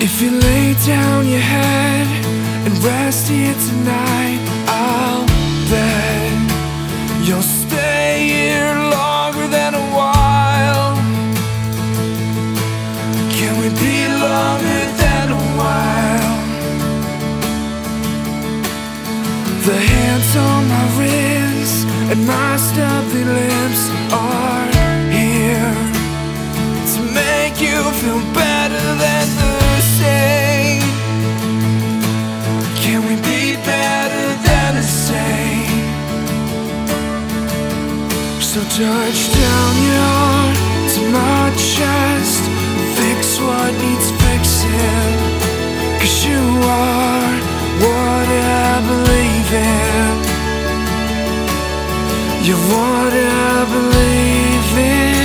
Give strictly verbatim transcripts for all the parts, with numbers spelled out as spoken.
If you lay down your head and rest here tonight, I'll bet you'll stay here longer than a while. Can we be longer than a while? The hands on my wrists and my stubbly lips are here to make you feel better than the same. Can we be better than the same? So touch down your heart to my chest, fix what needs fixing, 'cause you are what I believe in. You're what I believe in.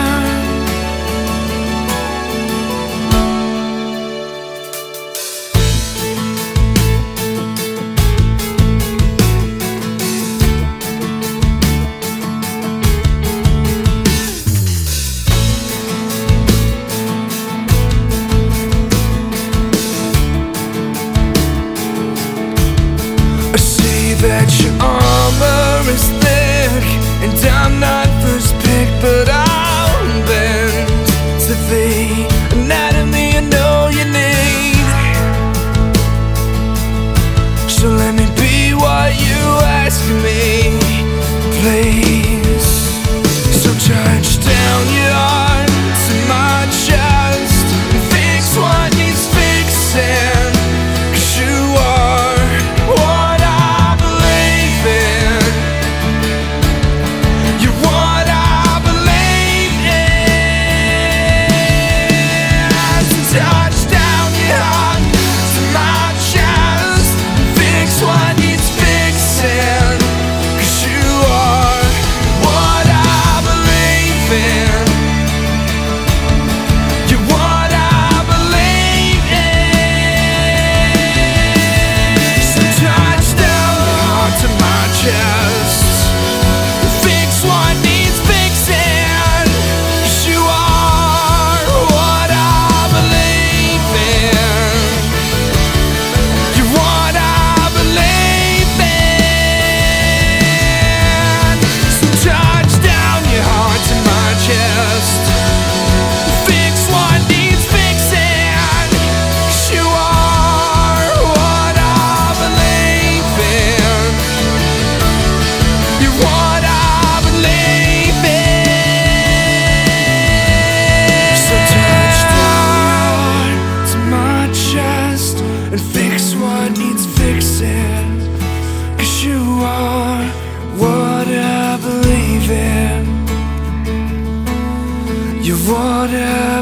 That your armor is thick and I'm not first pick, but I'll bend to the anatomy I know you need. So let me be what you ask me, please. So touch down your heart to my chest and fix what needs fixing, 'cause you are what I you're what I